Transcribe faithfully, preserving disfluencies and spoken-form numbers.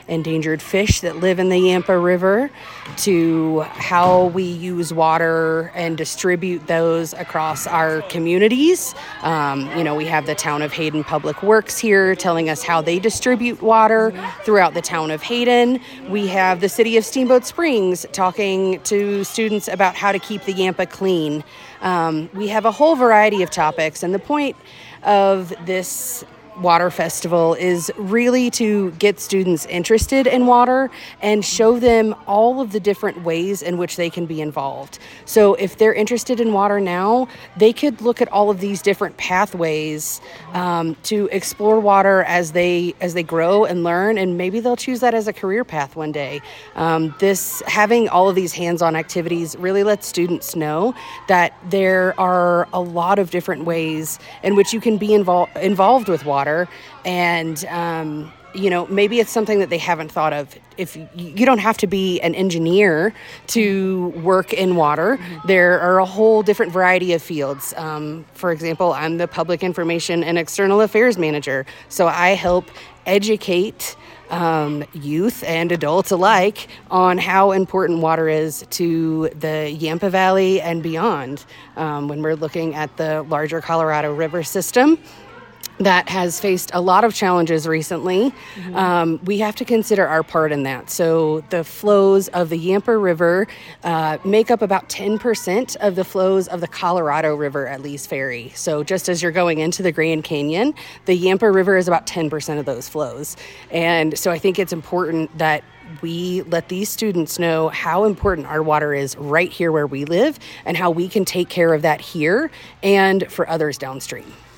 endangered fish that live in the Yampa River, to how we use water and distribute those across our communities. Um, you know, we have the town of Hayden Public Works here telling us how they distribute water throughout the town of Hayden. We have the city of Steamboat Springs talking to students about how to keep the Yampa clean. Um, we have a whole variety of topics, and the point of this water festival is really to get students interested in water and show them all of the different ways in which they can be involved. So if they're interested in water now, they could look at all of these different pathways um, to explore water as they as they grow and learn, and maybe they'll choose that as a career path one day. Um, this having all of these hands-on activities really lets students know that there are a lot of different ways in which you can be involved involved with water. And, um, you know, maybe it's something that they haven't thought of. If you, you don't have to be an engineer to work in water, mm-hmm. there are a whole different variety of fields. Um, for example, I'm the Public Information and External Affairs Manager, so I help educate Um, youth and adults alike on how important water is to the Yampa Valley and beyond. Um, when we're looking at the larger Colorado River system that has faced a lot of challenges recently, mm-hmm. um, we have to consider our part in that. So the flows of the Yampa River uh, make up about ten percent of the flows of the Colorado River at Lee's Ferry. So just as you're going into the Grand Canyon, the Yampa River is about ten percent of those flows. And so I think it's important that we let these students know how important our water is right here where we live and how we can take care of that here and for others downstream.